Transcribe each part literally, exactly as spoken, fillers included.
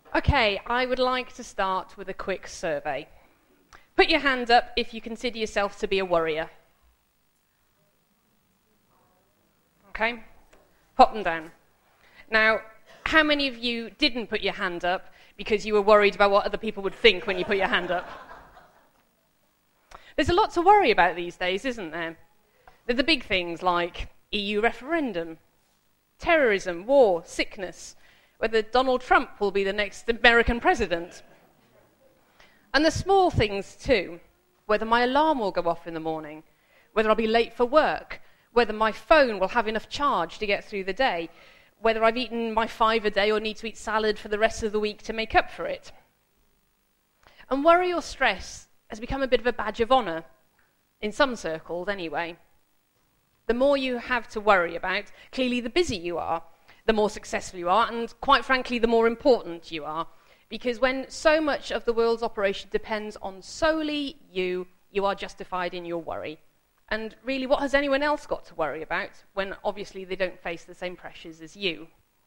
Okay, I would like to start with a quick survey. Put your hand up if you consider yourself to be a worrier. Okay, pop them down. Now, how many of you didn't put your hand up because you were worried about what other people would think when you put your hand up? There's a lot to worry about these days, isn't there? There's the big things like E U referendum, terrorism, war, sickness, whether Donald Trump will be the next American president. And the small things too, whether my alarm will go off in the morning, whether I'll be late for work, whether my phone will have enough charge to get through the day, whether I've eaten my five a day or need to eat salad for the rest of the week to make up for it. And worry or stress has become a bit of a badge of honour, in some circles anyway. The more you have to worry about, clearly the busier you are, the more successful you are, and quite frankly, the more important you are. Because when so much of the world's operation depends on solely you, you are justified in your worry. And really, what has anyone else got to worry about when obviously they don't face the same pressures as you?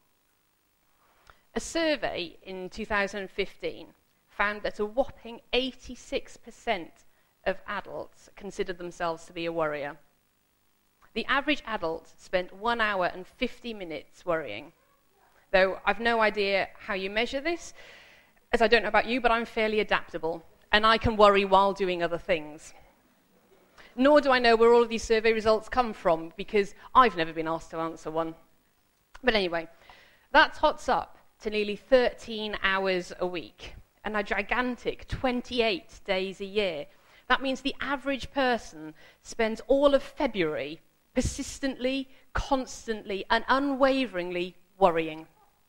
A survey in two thousand fifteen found that a whopping eighty-six percent of adults considered themselves to be a worrier. The average adult spent one hour and fifty minutes worrying. Though I've no idea how you measure this, as I don't know about you, but I'm fairly adaptable, and I can worry while doing other things. Nor do I know where all of these survey results come from, because I've never been asked to answer one. But anyway, that tots up to nearly thirteen hours a week, and a gigantic twenty-eight days a year. That means the average person spends all of February persistently, constantly, and unwaveringly worrying.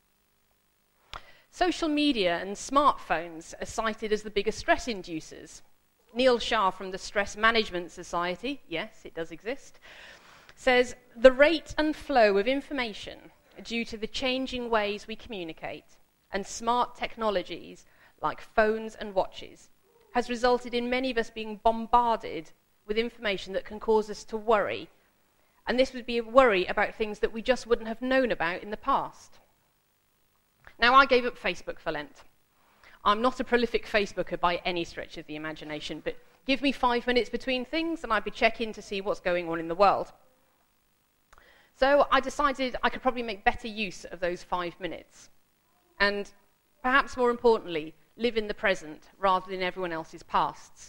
Social media and smartphones are cited as the biggest stress inducers. Neil Shah from the Stress Management Society, yes, it does exist, says the rate and flow of information due to the changing ways we communicate and smart technologies like phones and watches has resulted in many of us being bombarded with information that can cause us to worry. And this would be a worry about things that we just wouldn't have known about in the past. Now, I gave up Facebook for Lent. I'm not a prolific Facebooker by any stretch of the imagination, but give me five minutes between things and I'd be checking to see what's going on in the world. So I decided I could probably make better use of those five minutes. And perhaps more importantly, live in the present rather than everyone else's pasts.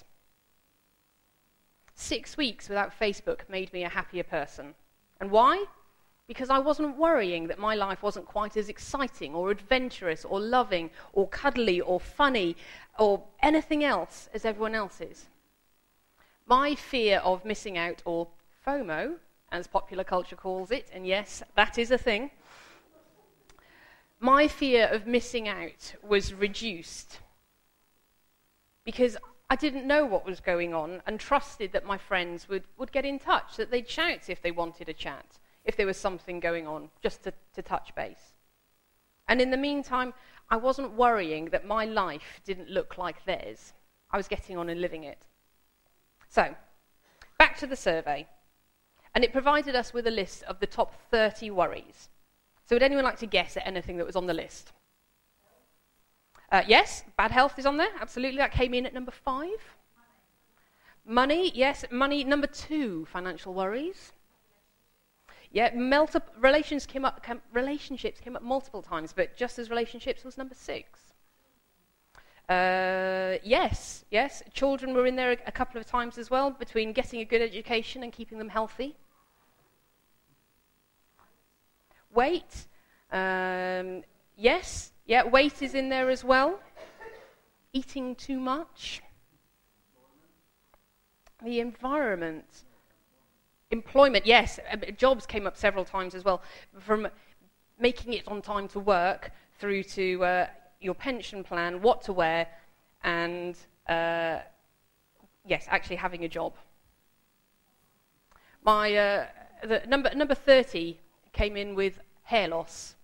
Six weeks without Facebook made me a happier person. And why? Because I wasn't worrying that my life wasn't quite as exciting or adventurous or loving or cuddly or funny or anything else as everyone else's. My fear of missing out, or FOMO, as popular culture calls it, and yes, that is a thing, my fear of missing out was reduced because I didn't know what was going on and trusted that my friends would, would get in touch, that they'd shout if they wanted a chat, if there was something going on, just to, to touch base. And in the meantime, I wasn't worrying that my life didn't look like theirs. I was getting on and living it. So, back to the survey. And it provided us with a list of the top thirty worries. So would anyone like to guess at anything that was on the list? Uh, yes, bad health is on there, absolutely. That came in at number five. Money, yes, money. Number two, financial worries. Yeah, multi- relations came up, came, relationships came up multiple times, but just as relationships was number six. Uh, yes, yes, children were in there a, a couple of times as well, between getting a good education and keeping them healthy. Weight, um, yes, yeah, weight is in there as well. Eating too much. The environment. Employment, yes, jobs came up several times as well, from making it on time to work through to uh, your pension plan, what to wear, and uh, yes, actually having a job. My uh, the number number thirty came in with hair loss.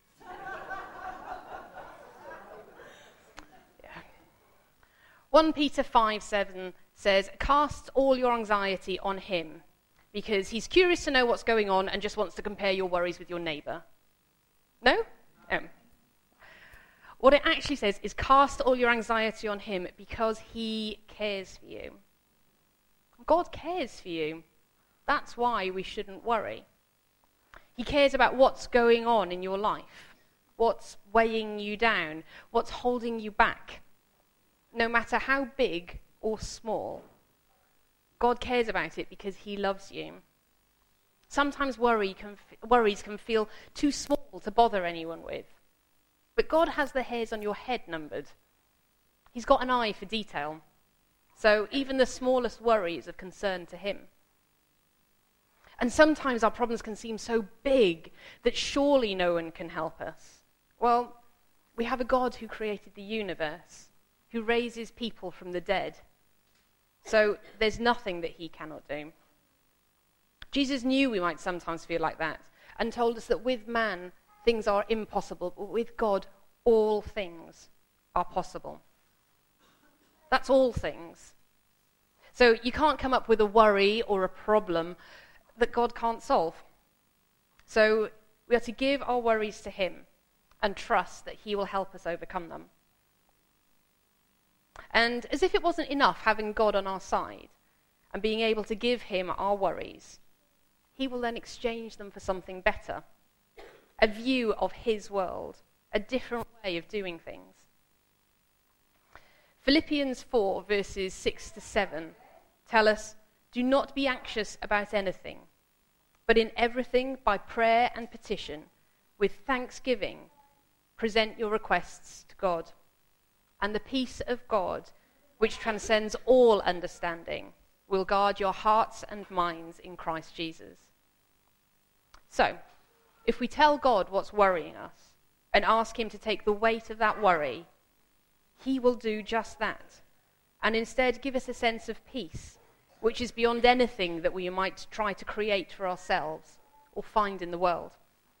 Yeah. First Peter five seven says, "Cast all your anxiety on him, because he's curious to know what's going on and just wants to compare your worries with your neighbour." No? Um. What it actually says is cast all your anxiety on him because he cares for you. God cares for you. That's why we shouldn't worry. He cares about what's going on in your life, what's weighing you down, what's holding you back, no matter how big or small. God cares about it because he loves you. Sometimes worry can, worries can feel too small to bother anyone with. But God has the hairs on your head numbered. He's got an eye for detail. So even the smallest worry is of concern to him. And sometimes our problems can seem so big that surely no one can help us. Well, we have a God who created the universe, who raises people from the dead. So there's nothing that he cannot do. Jesus knew we might sometimes feel like that and told us that with man, things are impossible, but with God, all things are possible. That's all things. So you can't come up with a worry or a problem that God can't solve. So we are to give our worries to him and trust that he will help us overcome them. And as if it wasn't enough having God on our side and being able to give him our worries, he will then exchange them for something better, a view of his world, a different way of doing things. Philippians four, verses six to seven, tell us, do not be anxious about anything, but in everything, by prayer and petition, with thanksgiving, present your requests to God. And the peace of God, which transcends all understanding, will guard your hearts and minds in Christ Jesus. So, if we tell God what's worrying us and ask him to take the weight of that worry, he will do just that, and instead give us a sense of peace, which is beyond anything that we might try to create for ourselves or find in the world.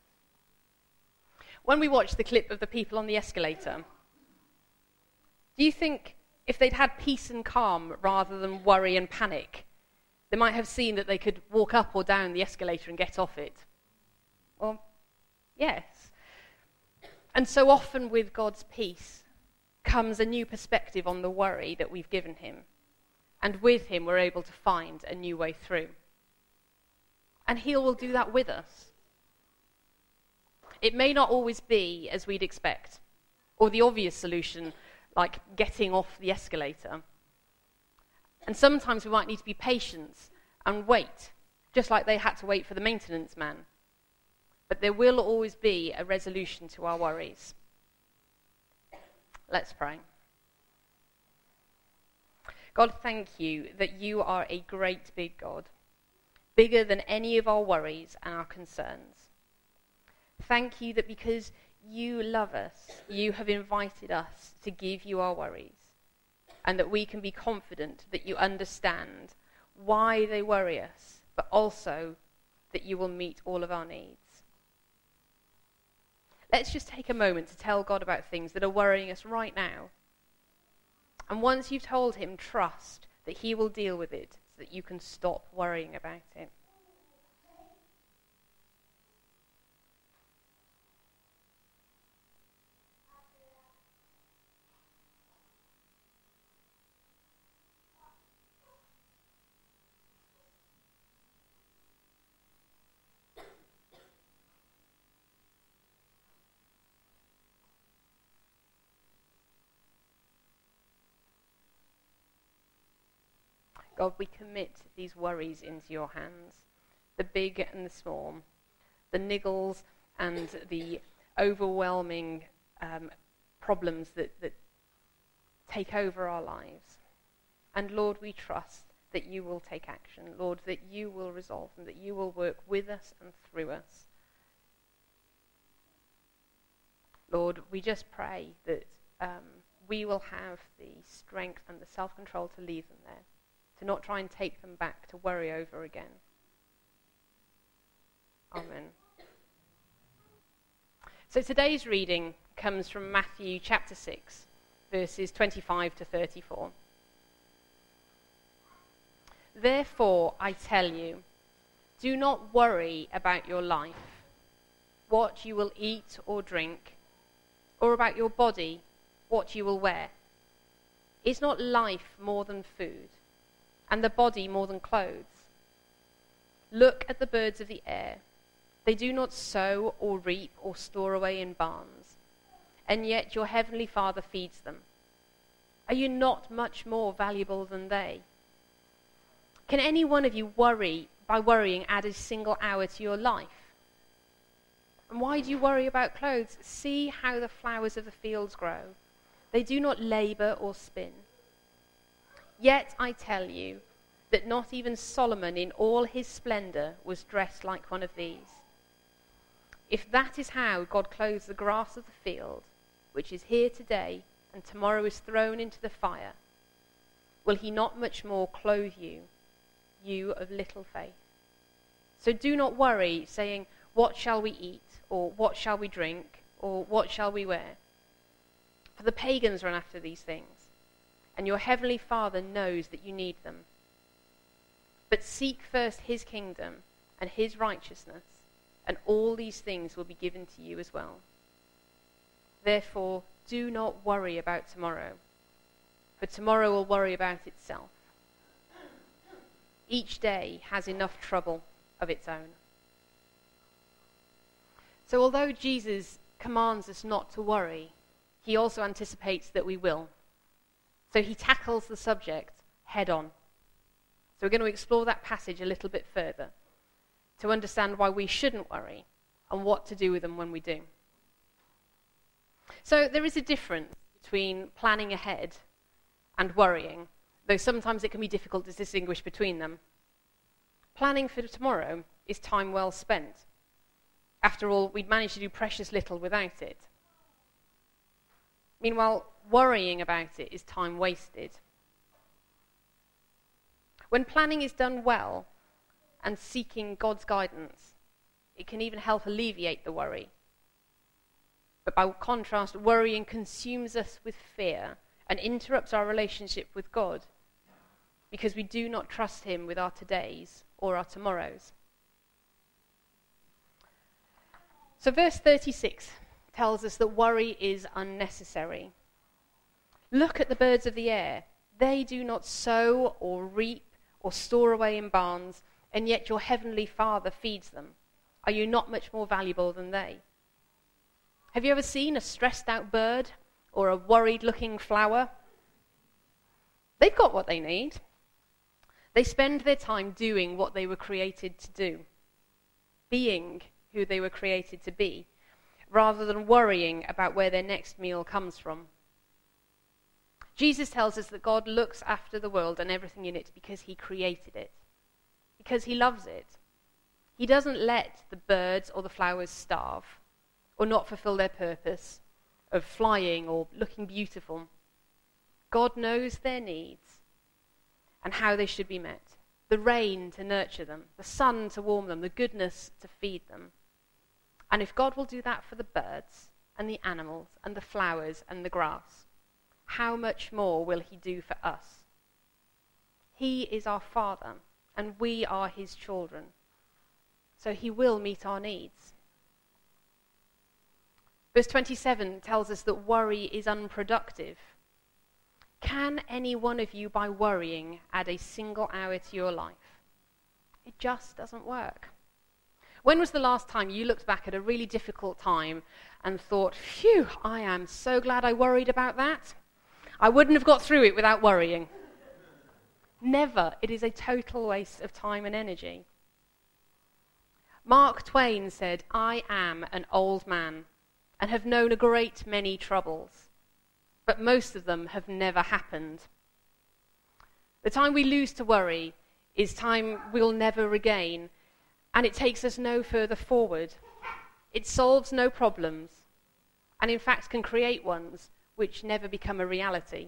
When we watched the clip of the people on the escalator, do you think if they'd had peace and calm rather than worry and panic, they might have seen that they could walk up or down the escalator and get off it? Well, yes. And so often with God's peace comes a new perspective on the worry that we've given him. And with him, we're able to find a new way through. And he will do that with us. It may not always be as we'd expect, or the obvious solution, like getting off the escalator. And sometimes we might need to be patient and wait, just like they had to wait for the maintenance man. But there will always be a resolution to our worries. Let's pray. God, thank you that you are a great big God, bigger than any of our worries and our concerns. Thank you that because you love us, you have invited us to give you our worries, and that we can be confident that you understand why they worry us, but also that you will meet all of our needs. Let's just take a moment to tell God about things that are worrying us right now. And once you've told him, trust that he will deal with it so that you can stop worrying about it. God, we commit these worries into your hands, the big and the small, the niggles and the overwhelming um, problems that, that take over our lives. And Lord, we trust that you will take action, Lord, that you will resolve them, that you will work with us and through us. Lord, we just pray that um, we will have the strength and the self-control to leave them there, to not try and take them back to worry over again. Amen. So today's reading comes from Matthew chapter six, verses twenty-five to thirty-four. Therefore, I tell you, do not worry about your life, what you will eat or drink, Or about your body, what you will wear? Is not life more than food, and the body more than clothes? Look at the birds of the air. They do not sow or reap or store away in barns, and yet your heavenly Father feeds them. Are you not much more valuable than they? Can any one of you worry, by worrying, add a single hour to your life? And why do you worry about clothes? See how the flowers of the fields grow. They do not labor or spin. Yet I tell you that not even Solomon in all his splendor was dressed like one of these. If that is how God clothes the grass of the field, which is here today and tomorrow is thrown into the fire, will he not much more clothe you, you of little faith? So do not worry, saying, what shall we eat? Or what shall we drink? Or what shall we wear? For the pagans run after these things, and your heavenly Father knows that you need them. But seek first his kingdom and his righteousness, and all these things will be given to you as well. Therefore, do not worry about tomorrow, for tomorrow will worry about itself. Each day has enough trouble of its own. So although Jesus commands us not to worry, he also anticipates that we will. So he tackles the subject head on. So we're going to explore that passage a little bit further to understand why we shouldn't worry and what to do with them when we do. So there is a difference between planning ahead and worrying, though sometimes it can be difficult to distinguish between them. Planning for tomorrow is time well spent. After all, we'd managed to do precious little without it. Meanwhile, worrying about it is time wasted. When planning is done well and seeking God's guidance, it can even help alleviate the worry. But by contrast, worrying consumes us with fear and interrupts our relationship with God because we do not trust him with our todays or our tomorrows. So verse thirty-six tells us that worry is unnecessary. Look at the birds of the air. They do not sow or reap or store away in barns, and yet your heavenly Father feeds them. Are you not much more valuable than they? Have you ever seen a stressed out bird or a worried-looking flower? They've got what they need. They spend their time doing what they were created to do, being who they were created to be, rather than worrying about where their next meal comes from. Jesus tells us that God looks after the world and everything in it because he created it, because he loves it. He doesn't let the birds or the flowers starve or not fulfill their purpose of flying or looking beautiful. God knows their needs and how they should be met. The rain to nurture them, the sun to warm them, the goodness to feed them. And if God will do that for the birds and the animals and the flowers and the grass, how much more will he do for us? He is our Father, and we are his children. So he will meet our needs. Verse twenty-seven tells us that worry is unproductive. Can any one of you, by worrying, add a single hour to your life? It just doesn't work. When was the last time you looked back at a really difficult time and thought, phew, I am so glad I worried about that. I wouldn't have got through it without worrying. Never. It is a total waste of time and energy. Mark Twain said, I am an old man and have known a great many troubles, but most of them have never happened. The time we lose to worry is time we'll never regain, and it takes us no further forward. It solves no problems, and in fact can create ones which never become a reality.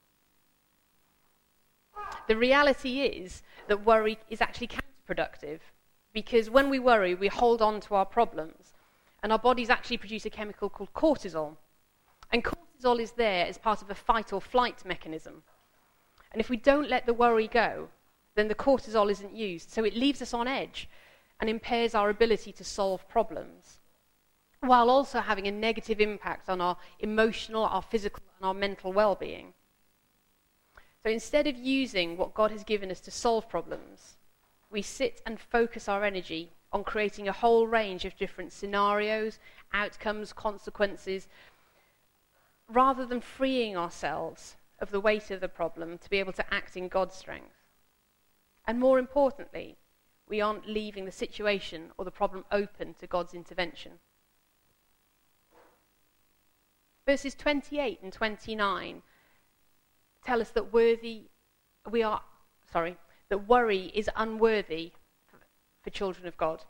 The reality is that worry is actually counterproductive, because when we worry, we hold on to our problems, and our bodies actually produce a chemical called cortisol. And cortisol is there as part of a fight or flight mechanism. And if we don't let the worry go, then the cortisol isn't used, so it leaves us on edge and impairs our ability to solve problems. while also having a negative impact on our emotional, our physical, and our mental well-being. So instead of using what God has given us to solve problems, we sit and focus our energy on creating a whole range of different scenarios, outcomes, consequences, rather than freeing ourselves of the weight of the problem to be able to act in God's strength. And more importantly, we aren't leaving the situation or the problem open to God's intervention. Verses twenty-eight and twenty-nine tell us that worthy we are sorry, that worry is unworthy for, for children of God.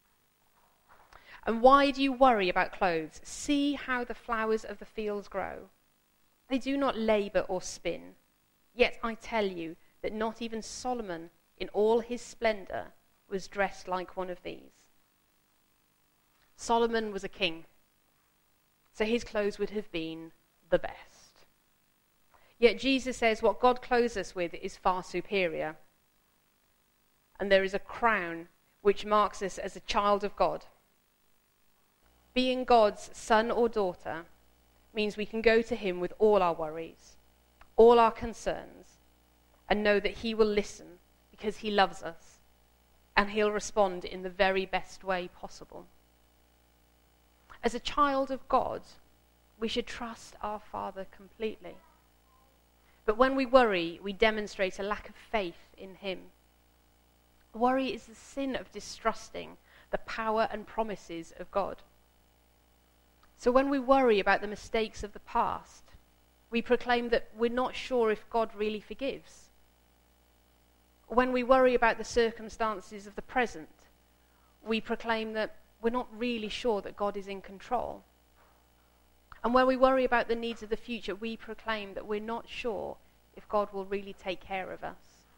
And why do you worry about clothes? See how the flowers of the fields grow. They do not labor or spin. Yet I tell you that not even Solomon in all his splendor was dressed like one of these. Solomon was a king, so his clothes would have been the best. Yet Jesus says what God clothes us with is far superior. And there is a crown which marks us as a child of God. Being God's son or daughter means we can go to him with all our worries, all our concerns, and know that he will listen because he loves us, and he'll respond in the very best way possible. As a child of God, we should trust our Father completely. But when we worry, we demonstrate a lack of faith in him. Worry is the sin of distrusting the power and promises of God. So when we worry about the mistakes of the past, we proclaim that we're not sure if God really forgives. When we worry about the circumstances of the present, we proclaim that we're not really sure that God is in control. And when we worry about the needs of the future, we proclaim that we're not sure if God will really take care of us.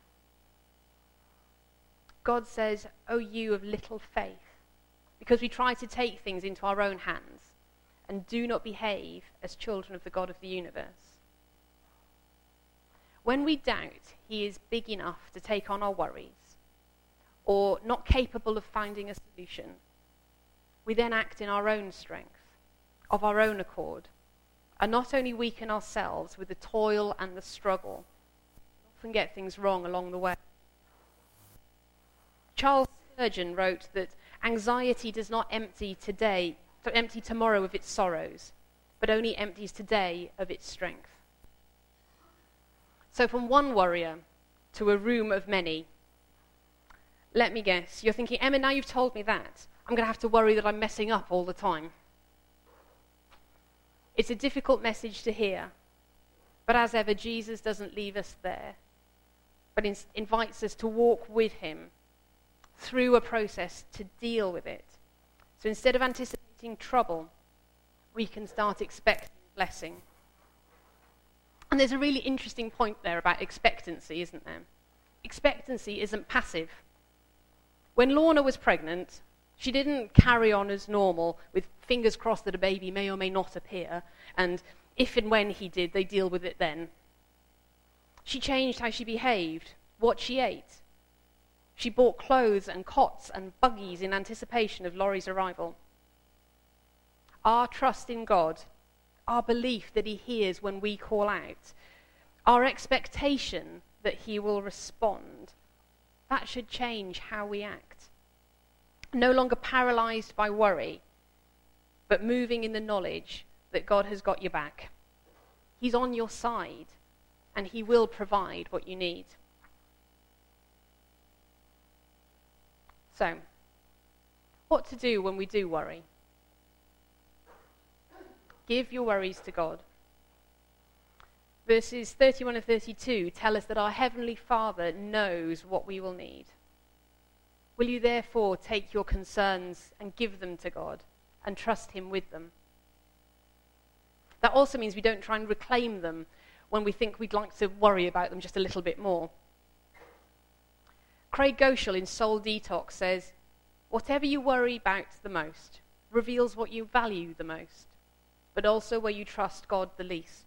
God says, "O you of little faith," because we try to take things into our own hands and do not behave as children of the God of the universe. When we doubt he is big enough to take on our worries, or not capable of finding a solution, we then act in our own strength, of our own accord, and not only weaken ourselves with the toil and the struggle, we often get things wrong along the way. Charles Spurgeon wrote that anxiety does not empty today, empty tomorrow of its sorrows, but only empties today of its strength. So from one worrier to a room of many, let me guess, you're thinking, Emma, now you've told me that, I'm going to have to worry that I'm messing up all the time. It's a difficult message to hear, but as ever, Jesus doesn't leave us there, but in- invites us to walk with him through a process to deal with it. So instead of anticipating trouble, we can start expecting blessing. And there's a really interesting point there about expectancy, isn't there? Expectancy isn't passive. When Lorna was pregnant, she didn't carry on as normal with fingers crossed that a baby may or may not appear, and if and when he did, they deal with it then. She changed how she behaved, what she ate. She bought clothes and cots and buggies in anticipation of Laurie's arrival. Our trust in God, our belief that he hears when we call out, our expectation that he will respond, that should change how we act. No longer paralyzed by worry, but moving in the knowledge that God has got your back. He's on your side, and he will provide what you need. So, what to do when we do worry? Give your worries to God. Verses thirty-one and thirty-two tell us that our Heavenly Father knows what we will need. Will you therefore take your concerns and give them to God and trust him with them? That also means we don't try and reclaim them when we think we'd like to worry about them just a little bit more. Craig Goschel in Soul Detox says, whatever you worry about the most reveals what you value the most, but also where you trust God the least.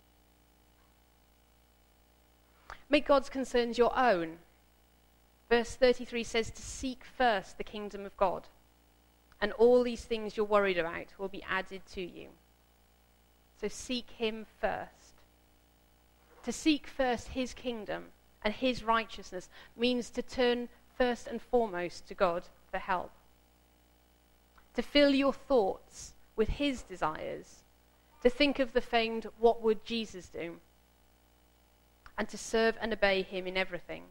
Make God's concerns your own. Verse thirty-three says to seek first the kingdom of God. and all these things you're worried about will be added to you. So seek him first. To seek first his kingdom and his righteousness means to turn first and foremost to God for help. To fill your thoughts with his desires. To think of the famed, what would Jesus do? And to serve and obey him in everything.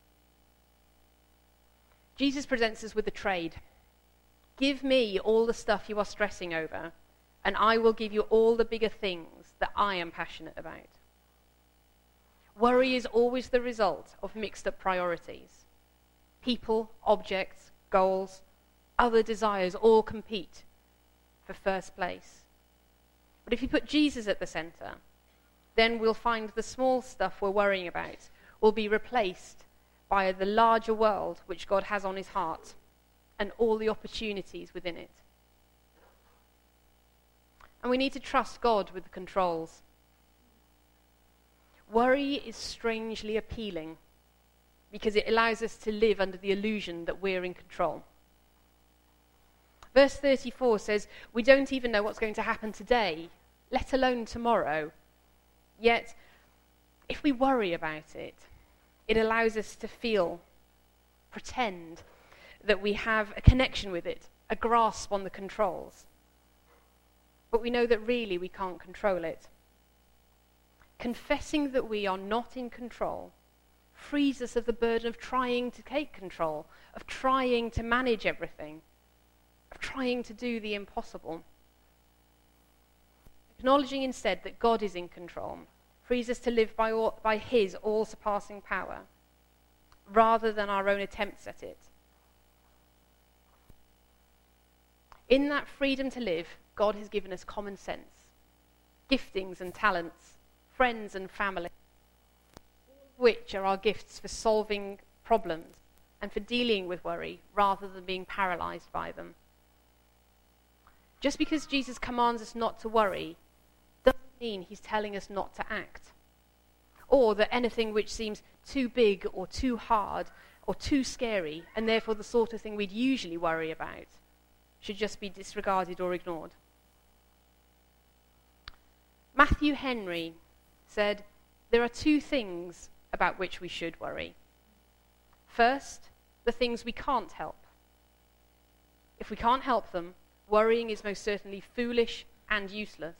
Jesus presents us with a trade. Give me all the stuff you are stressing over, and I will give you all the bigger things that I am passionate about. Worry is always the result of mixed up priorities. People, objects, goals, other desires all compete for first place. But if you put Jesus at the center, then we'll find the small stuff we're worrying about will be replaced by the larger world which God has on his heart and all the opportunities within it. And we need to trust God with the controls. Worry is strangely appealing because it allows us to live under the illusion that we're in control. Verse thirty-four says, we don't even know what's going to happen today, let alone tomorrow. Yet, if we worry about it, it allows us to feel, pretend that we have a connection with it, a grasp on the controls. But we know that really we can't control it. Confessing that we are not in control frees us of the burden of trying to take control, of trying to manage everything, of trying to do the impossible. Acknowledging instead that God is in control frees us to live by, all, by his all-surpassing power, rather than our own attempts at it. In that freedom to live, God has given us common sense, giftings and talents, friends and family, which are our gifts for solving problems and for dealing with worry rather than being paralyzed by them. Just because Jesus commands us not to worry doesn't mean he's telling us not to act, or that anything which seems too big or too hard or too scary, and therefore the sort of thing we'd usually worry about, should just be disregarded or ignored. Matthew Henry said, there are two things about which we should worry. First, the things we can't help. If we can't help them, worrying is most certainly foolish and useless.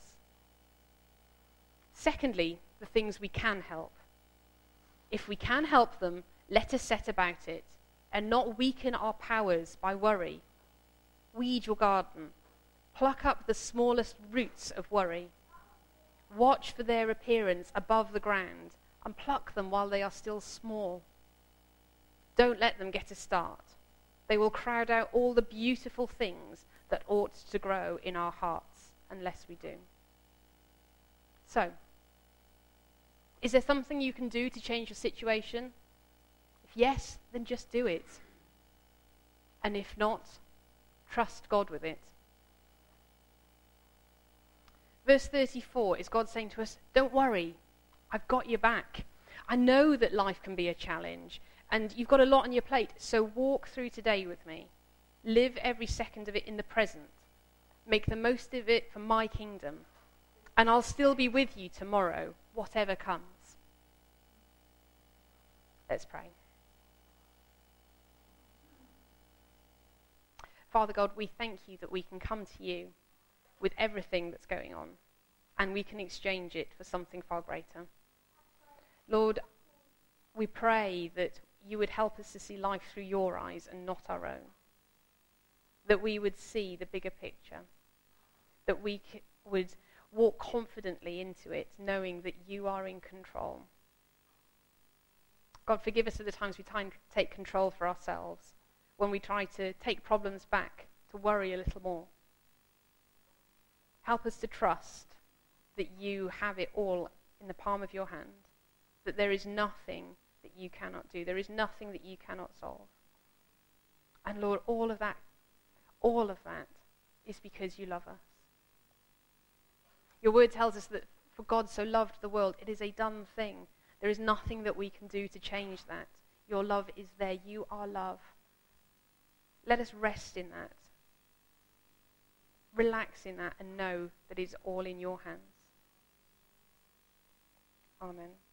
Secondly, the things we can help. If we can help them, let us set about it, and not weaken our powers by worry. Weed your garden. Pluck up the smallest roots of worry. Watch for their appearance above the ground, and pluck them while they are still small. Don't let them get a start. They will crowd out all the beautiful things that ought to grow in our hearts, unless we do. So, is there something you can do to change your situation? If yes, then just do it. And if not, trust God with it. Verse thirty-four is God saying to us, don't worry, I've got your back. I know that life can be a challenge, and you've got a lot on your plate, so walk through today with me. Live every second of it in the present. Make the most of it for my kingdom, and I'll still be with you tomorrow, whatever comes. Let's pray. Father God, we thank you that we can come to you with everything that's going on, and we can exchange it for something far greater. Lord, we pray that you would help us to see life through your eyes and not our own, that we would see the bigger picture, that we c- would walk confidently into it, knowing that you are in control. God, forgive us for the times we try and take control for ourselves, when we try to take problems back, to worry a little more. Help us to trust that you have it all in the palm of your hand, that there is nothing that you cannot do, there is nothing that you cannot solve. And Lord, all of that, all of that is because you love us. Your word tells us that for God so loved the world, it is a done thing. There is nothing that we can do to change that. Your love is there. You are love. Let us rest in that. relax in that and know that it's all in your hands. Amen.